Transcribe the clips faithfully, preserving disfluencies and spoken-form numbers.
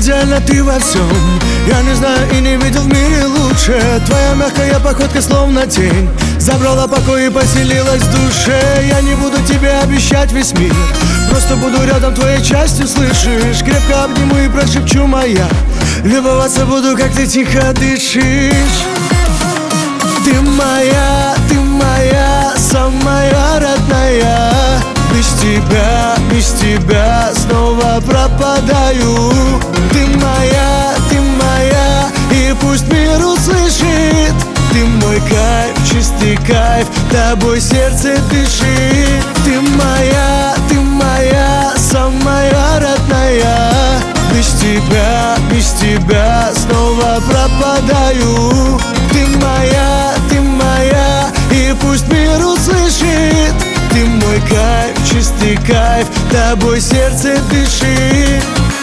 идеальна ты во всем. Я не знаю и не видел в мире лучше. Твоя мягкая походка словно тень забрала покой и поселилась в душе. Я не буду тебе обещать весь мир, просто буду рядом твоей частью, слышишь? Крепко обниму и прошепчу моя, любоваться буду, как ты тихо дышишь. Ты моя, ты моя, самая родная. Без тебя, без тебя снова пропадаю. Ты моя, ты моя, и пусть мир услышит. Ты мой кайф, чистый кайф, тобой сердце дышит. Ты моя, ты моя, самая родная. Без тебя, без тебя снова пропадаю. Ты моя, ты моя, и пусть мир услышит. Ты мой кайф, чистый кайф, тобой сердце дышит.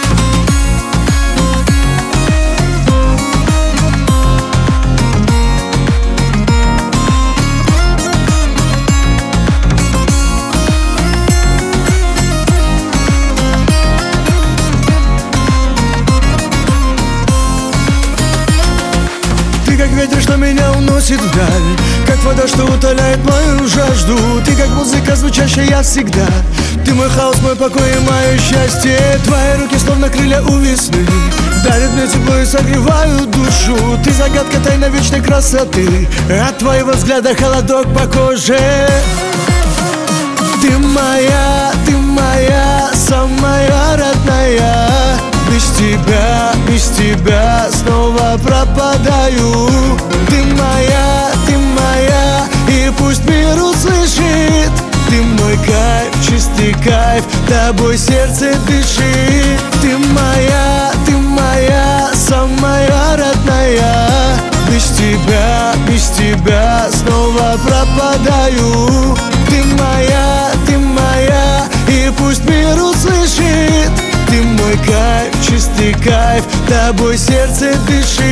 Ты как ветер, что меня уносит вдаль, как вода, что утоляет мою жажду. Ты как музыка, звучащая всегда. Ты мой хаос, мой покой и мое счастье. Твои руки словно крылья у весны, дарят мне тепло и согревают душу. Ты загадка тайна вечной красоты, от твоего взгляда холодок по коже. Ты моя, ты моя, самая родная. Без тебя, без тебя снова пропадаю. Ты моя, ты моя, и пусть мир услышит. Ты мой кайф, чистый кайф, тобой сердце дышит. Ты моя, ты моя, самая родная. Без тебя, без тебя снова пропадаю. Ты моя, ты моя, и пусть мир услышит. Ты мой кайф, чистый кайф, тобой сердце дышит.